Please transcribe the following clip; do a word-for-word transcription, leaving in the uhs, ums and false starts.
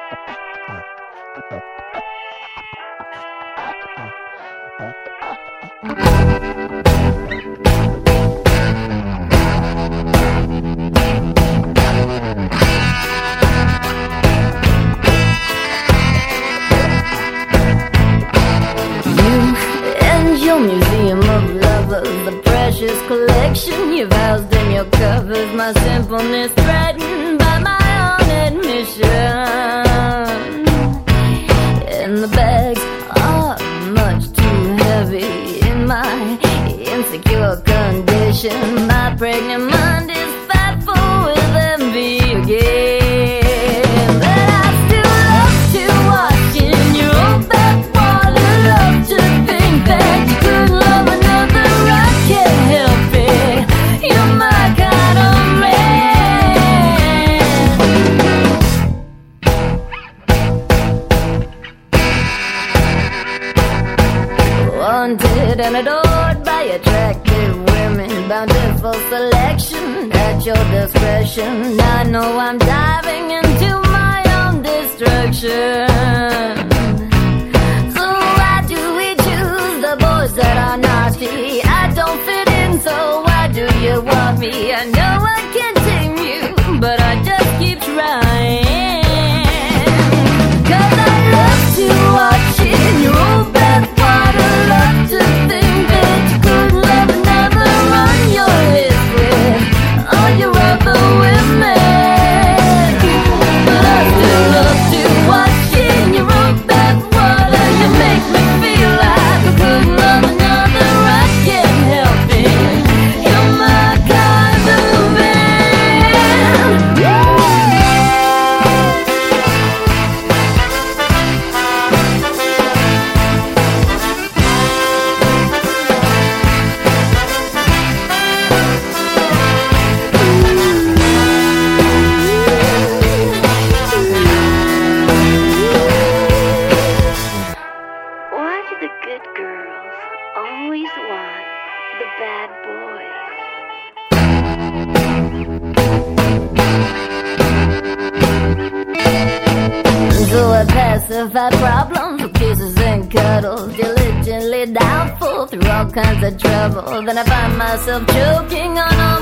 Museum of lovers, the precious collection you've housed in your covers. My simpleness threatened by my own admission. And the bags are much too heavy in my insecure condition. My pregnant mind is fat full with envy again. But I still love to watch in your old backwater. Love to think that you could love another. I can't help it. You're my kind of man. Wanted and adored by attractive women, bountiful selection at your discretion. I know I'm diving into my own destruction. So why do we choose the boys that are naughty? I don't fit in, so why do you want me? I know I can't tame you, but I just keep trying. Cause I love to watch in your old bathwater. Love to think that you could love another. Run your list with all your other women. But I still love to watch in your old bathwater. You make me feel like I could love another. I can't help it. You're my kind of man. Why do the good girls always want the bad boys? So I pacify problems with kisses and cuddles, diligently doubtful through all kinds of trouble. Then I find myself choking on all